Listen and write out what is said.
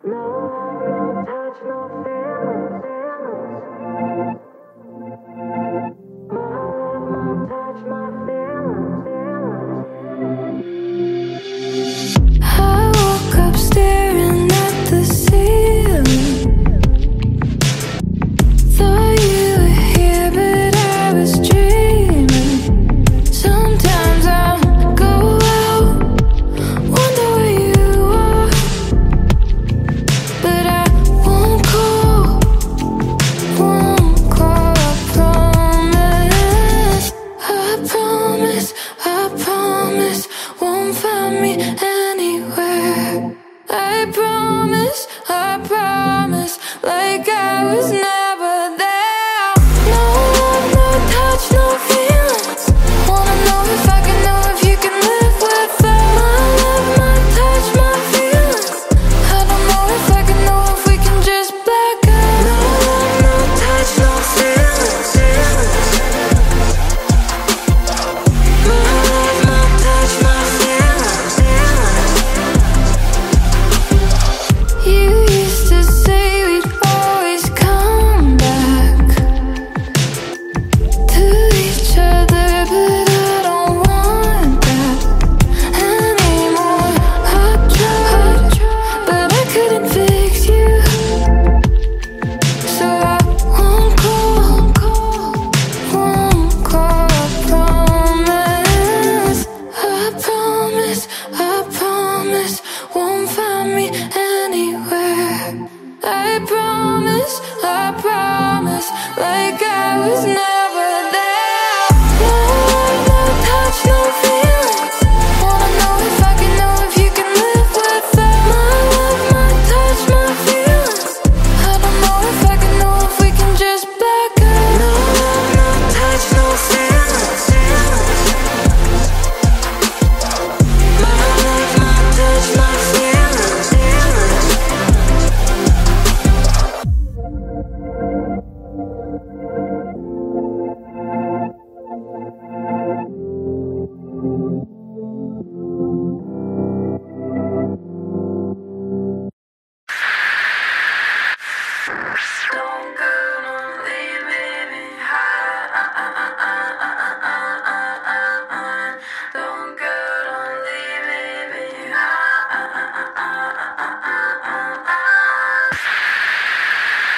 No touch, no feelings. My touch, my feelings. I woke up staring at the ceiling. Thought you were here, but I was dreaming. Sometimes I go out, wonder where you are, but I won't call, I promise, won't find me anywhere. I promise, like I was never